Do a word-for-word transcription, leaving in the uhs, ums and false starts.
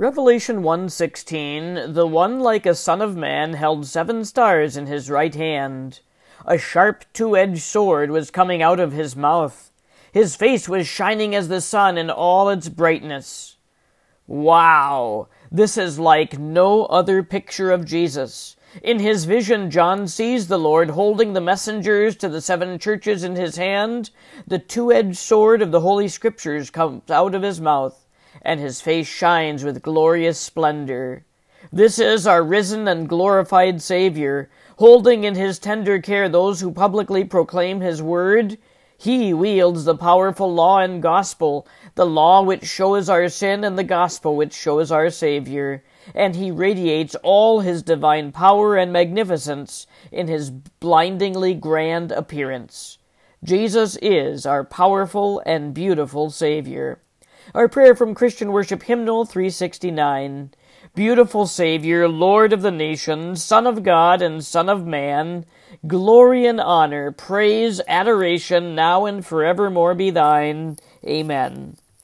Revelation one sixteen, the one like a son of man held seven stars in his right hand. A sharp two-edged sword was coming out of his mouth. His face was shining as the sun in all its brightness. Wow! This is like no other picture of Jesus. In his vision, John sees the Lord holding the messengers to the seven churches in his hand. The two-edged sword of the Holy Scriptures comes out of his mouth, and his face shines with glorious splendor. This is our risen and glorified Savior, holding in his tender care those who publicly proclaim his word. He wields the powerful law and gospel, the law which shows our sin and the gospel which shows our Savior, and he radiates all his divine power and magnificence in his blindingly grand appearance. Jesus is our powerful and beautiful Savior. Our prayer from Christian Worship Hymnal three sixty-nine. Beautiful Savior, Lord of the nations, Son of God and Son of man, glory and honor, praise, adoration, now and forevermore be thine. Amen.